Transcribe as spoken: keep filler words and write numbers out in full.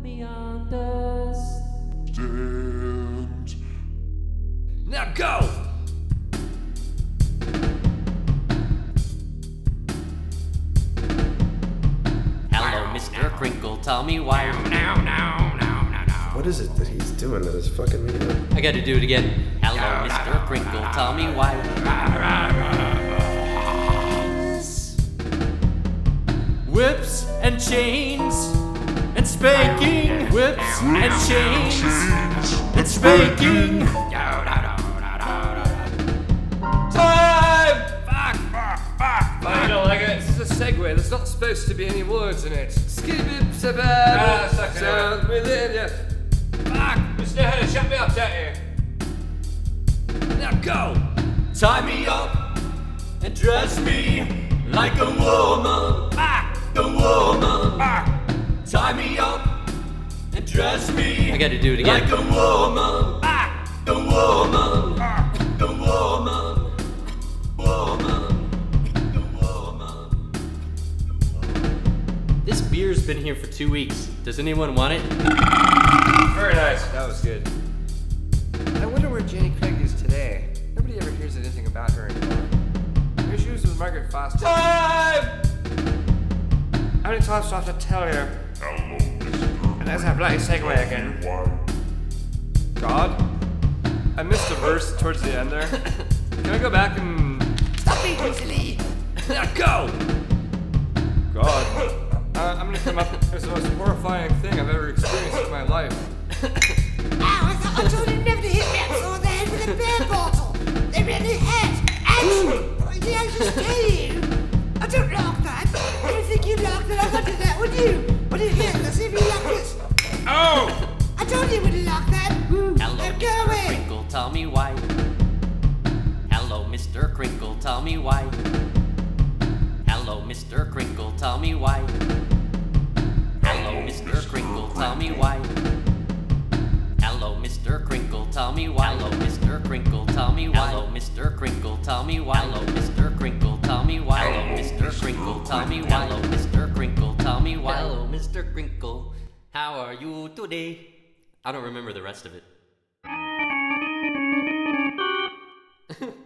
me understand. Now go! Hello, Mister Crinkle, tell me why. No, no, no, no, no. What is it that he's doing that is fucking me up? I gotta do it again. Hello, Mister Crinkle, tell me why. Whips and chains and spanking. Whips and chains and spanking. Time! Fuck! Fuck! Fuck! I don't like it. This is a segue. There's not supposed to be any words in it. Skip it, Ah, sabab. Sound within you. Fuck! Just know how to shut me up, don't you? Now go! Tie me up and dress me like a woman. Ah! The woman. Ah! Tie me up and dress me. I gotta do it again. Like a woman. Ah! The woman. Ah! The woman. Woman. The woman. This beer's been here for two weeks. Does anyone want it? Very nice. That was good. I wonder where Jenny Craig is today. Nobody ever hears anything about her anymore. Here she was with Margaret Foster. Time! How many times do I have to tell you? Hello, Mister And there's that bloody segue again. Why? God? I missed a verse towards the end there. Can I go back and... Stop being silly! Now go! God. Uh, I'm gonna come up as the most horrifying thing I've ever experienced in my life. Ow, I thought I told you never to hit me upside the head with a beer bottle. They really hurt. Ouch! Did I just tell you? I don't like that. I don't think you like that. I got to do that, would you? Would you hear? Let's see if you like this. Oh! I told you would you like that. Hello, Now go Mister away. Crinkle, tell me why. Hello, Mister Crinkle, tell me why. Hello, Mister Crinkle, tell me why. Hello, Mister Crinkle, tell me why. Hello, Mister Crinkle, tell me why. Hello, Mister Crinkle, tell me why. Hello, Mister Crinkle, tell me why. Hello, Mister Crinkle, tell me why. Hello, Mister Crinkle, tell me why. Hello, Mister Crinkle, tell me why. Hello, Mister Crinkle, how are you today? I don't remember the rest of it.